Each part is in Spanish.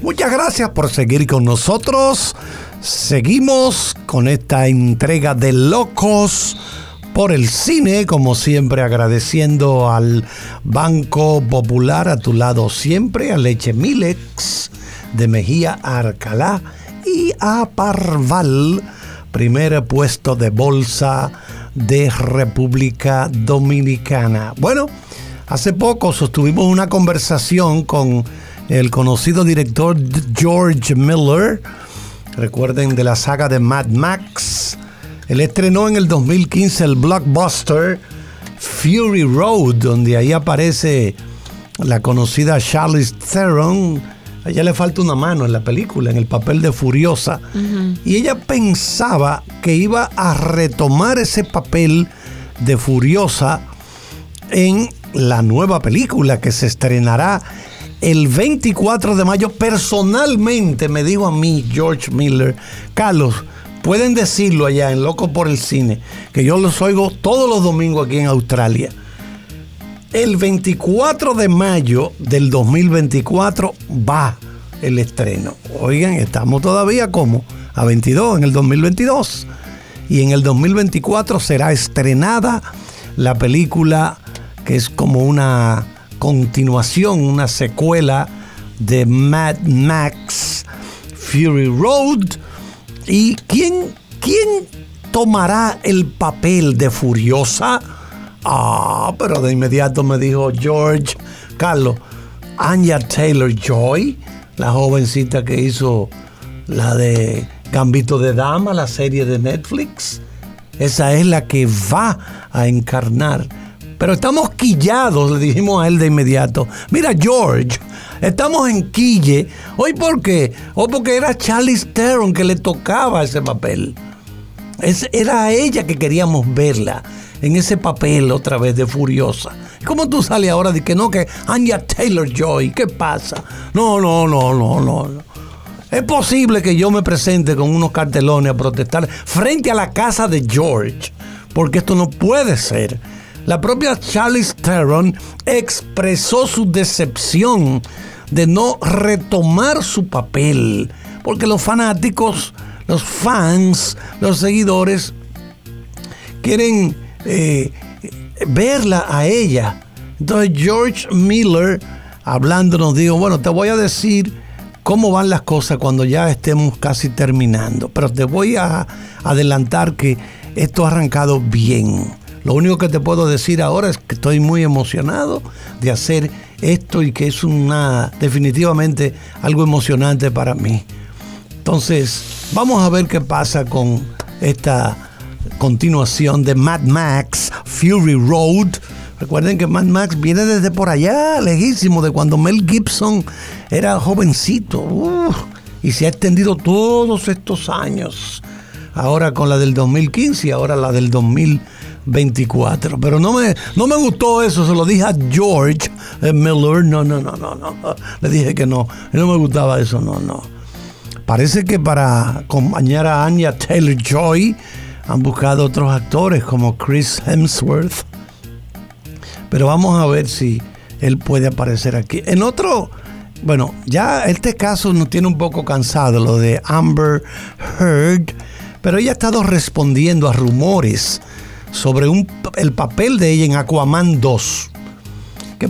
Muchas gracias por seguir con nosotros. Seguimos con esta entrega de Locos por el Cine, como siempre agradeciendo al Banco Popular, a tu lado siempre, a Leche Milex de Mejía Alcalá y a Parval, primer puesto de bolsa de República Dominicana. Bueno, hace poco sostuvimos una conversación con el conocido director George Miller, recuerden, de la saga de Mad Max. Él estrenó en el 2015 el blockbuster Fury Road, donde ahí aparece la conocida Charlize Theron. A ella le falta una mano en la película, en el papel de Furiosa. Uh-huh. Y ella pensaba que iba a retomar ese papel de Furiosa en la nueva película que se estrenará el 24 de mayo. Personalmente me dijo a mí George Miller: Carlos, pueden decirlo allá en Loco por el Cine, que yo los oigo todos los domingos aquí en Australia. El 24 de mayo del 2024 va el estreno. Oigan, estamos todavía como a 22 en el 2022. Y en el 2024 será estrenada la película que es como una continuación, una secuela de Mad Max Fury Road. ¿Y quién tomará el papel de Furiosa? Pero de inmediato me dijo George: Carlos, Anya Taylor-Joy, la jovencita que hizo la de Gambito de Dama, la serie de Netflix. Esa es la que va a encarnar. Pero estamos quillados, le dijimos a él de inmediato. Mira, George, estamos en quille. ¿Hoy por qué? Porque era Charlize Theron que le tocaba ese papel. Era a ella que queríamos verla en ese papel otra vez de Furiosa. ¿Cómo tú sales ahora de que no, que Anya Taylor-Joy? ¿Qué pasa? No. Es posible que yo me presente con unos cartelones a protestar frente a la casa de George, porque esto no puede ser. La propia Charlize Theron expresó su decepción de no retomar su papel, porque los fanáticos, los fans, los seguidores quieren verla a ella. Entonces George Miller, hablando, nos dijo: bueno, te voy a decir cómo van las cosas cuando ya estemos casi terminando, pero te voy a adelantar que esto ha arrancado bien. Lo único que te puedo decir ahora es que estoy muy emocionado de hacer esto y que es definitivamente algo emocionante para mí. Entonces, vamos a ver qué pasa con esta continuación de Mad Max Fury Road. Recuerden que Mad Max viene desde por allá, lejísimo, de cuando Mel Gibson era jovencito. Y se ha extendido todos estos años. Ahora con la del 2015 y ahora la del 2024. Pero no me gustó eso, se lo dije a George Miller. No. Le dije que no me gustaba eso, no. Parece que para acompañar a Anya Taylor-Joy han buscado otros actores como Chris Hemsworth. Pero vamos a ver si él puede aparecer aquí. En otro, bueno, ya este caso nos tiene un poco cansado, lo de Amber Heard, pero ella ha estado respondiendo a rumores sobre el papel de ella en Aquaman 2, que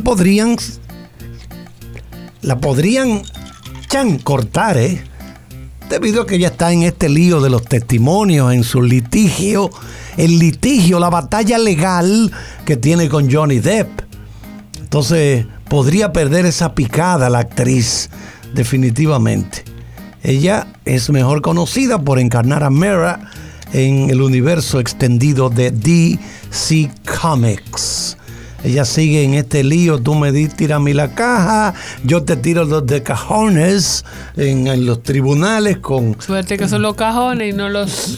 la podrían cortar, debido a que ella está en este lío de los testimonios, en su litigio, la batalla legal que tiene con Johnny Depp. Entonces podría perder esa picada la actriz, definitivamente. Ella es mejor conocida por encarnar a Mera en el universo extendido de DC Comics. Ella sigue en este lío: tú me tírame la caja, yo te tiro los de cajones en los tribunales con... Suerte que son los cajones y no los...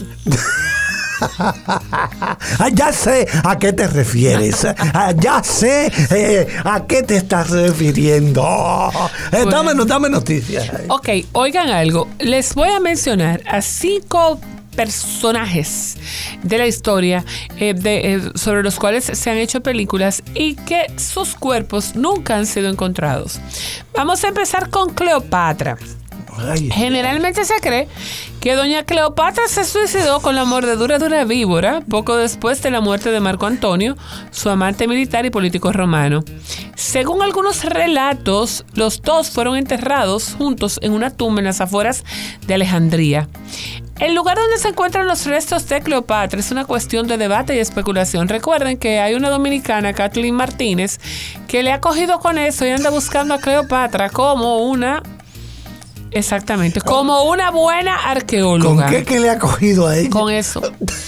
Ya sé a qué te refieres. Ya sé a qué te estás refiriendo. Dame noticias. Ok, oigan algo. Les voy a mencionar a 5 personajes de la historia sobre los cuales se han hecho películas y que sus cuerpos nunca han sido encontrados. Vamos a empezar con Cleopatra. Ay. Generalmente se cree que doña Cleopatra se suicidó con la mordedura de una víbora poco después de la muerte de Marco Antonio, su amante militar y político romano. Según algunos relatos, los dos fueron enterrados juntos en una tumba en las afueras de Alejandría. El lugar donde se encuentran los restos de Cleopatra es una cuestión de debate y especulación. Recuerden que hay una dominicana, Kathleen Martínez, que le ha cogido con eso y anda buscando a Cleopatra como una... Exactamente, como una buena arqueóloga. ¿Con qué le ha cogido a ella? Con eso.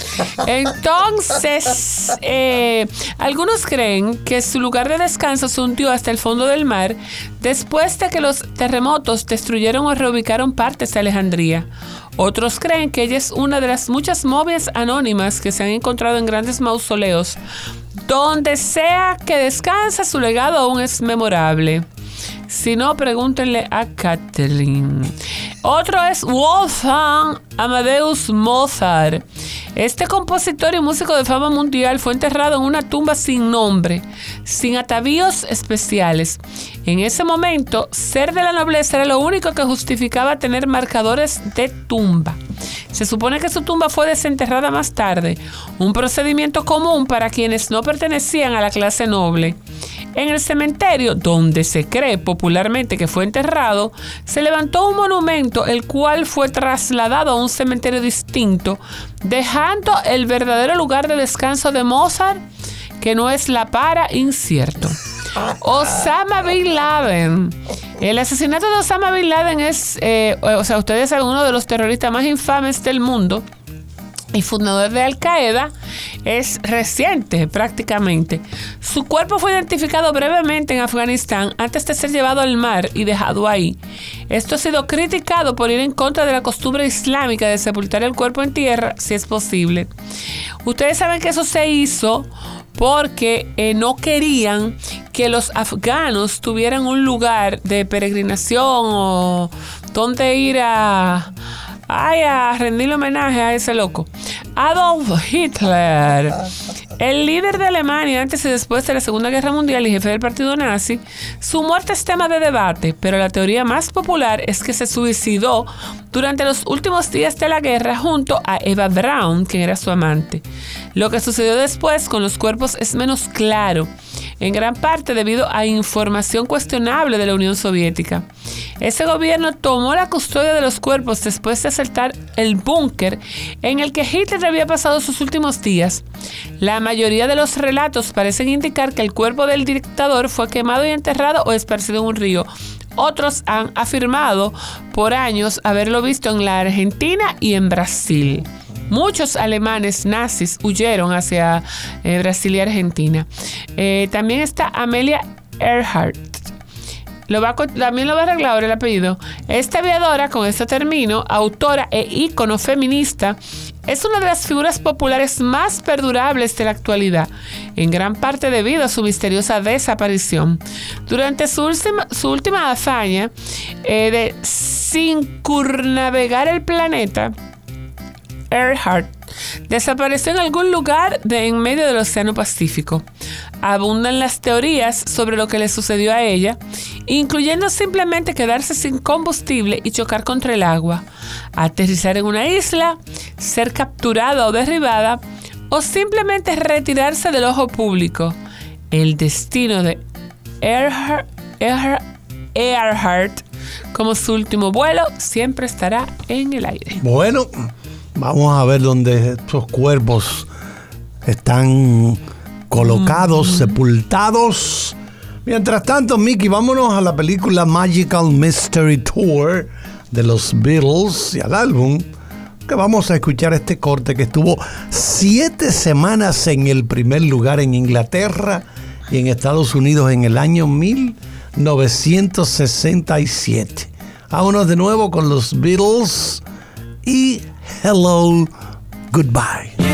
Entonces, algunos creen que su lugar de descanso se hundió hasta el fondo del mar después de que los terremotos destruyeron o reubicaron partes de Alejandría. Otros creen que ella es una de las muchas momias anónimas que se han encontrado en grandes mausoleos. Donde sea que descansa, su legado aún es memorable. Si no, pregúntenle a Kathleen. Otro es Wolfgang Amadeus Mozart. Este compositor y músico de fama mundial fue enterrado en una tumba sin nombre, sin atavíos especiales. En ese momento, ser de la nobleza era lo único que justificaba tener marcadores de tumba. Se supone que su tumba fue desenterrada más tarde, un procedimiento común para quienes no pertenecían a la clase noble. En el cementerio, donde se cree popularmente que fue enterrado, se levantó un monumento, el cual fue trasladado a un cementerio distinto, dejando el verdadero lugar de descanso de Mozart, que no es La Para, incierto. Osama Bin Laden. El asesinato de Osama Bin Laden es, ustedes saben, uno de los terroristas más infames del mundo y fundador de Al Qaeda. Es reciente prácticamente. Su cuerpo fue identificado brevemente en Afganistán antes de ser llevado al mar y dejado ahí. Esto ha sido criticado por ir en contra de la costumbre islámica de sepultar el cuerpo en tierra si es posible. Ustedes saben que eso se hizo porque no querían que los afganos tuvieran un lugar de peregrinación o donde ir a rendirle homenaje a ese loco. Adolf Hitler, el líder de Alemania antes y después de la Segunda Guerra Mundial y jefe del partido nazi, su muerte es tema de debate, pero la teoría más popular es que se suicidó durante los últimos días de la guerra junto a Eva Braun, quien era su amante. Lo que sucedió después con los cuerpos es menos claro, en gran parte debido a información cuestionable de la Unión Soviética. Ese gobierno tomó la custodia de los cuerpos después de asaltar el búnker en el que Hitler había pasado sus últimos días. La mayoría de los relatos parecen indicar que el cuerpo del dictador fue quemado y enterrado o esparcido en un río. Otros han afirmado por años haberlo visto en la Argentina y en Brasil. Muchos alemanes nazis huyeron hacia Brasil y Argentina. También está Amelia Earhart. También lo va a arreglar ahora el apellido. Esta aviadora, con esto termino, autora e ícono feminista, es una de las figuras populares más perdurables de la actualidad, en gran parte debido a su misteriosa desaparición. Durante su última hazaña de circunnavegar el planeta, Earhart desapareció en algún lugar en medio del Océano Pacífico. Abundan las teorías sobre lo que le sucedió a ella, incluyendo simplemente quedarse sin combustible y chocar contra el agua, aterrizar en una isla, ser capturada o derribada, o simplemente retirarse del ojo público. El destino de Earhart, como su último vuelo, siempre estará en el aire. Bueno, vamos a ver dónde estos cuerpos están colocados, sepultados. Mientras tanto, Mickey, vámonos a la película Magical Mystery Tour de los Beatles y al álbum, que vamos a escuchar este corte que estuvo 7 semanas en el primer lugar en Inglaterra y en Estados Unidos en el año 1967. Vámonos de nuevo con los Beatles y Hello, Goodbye.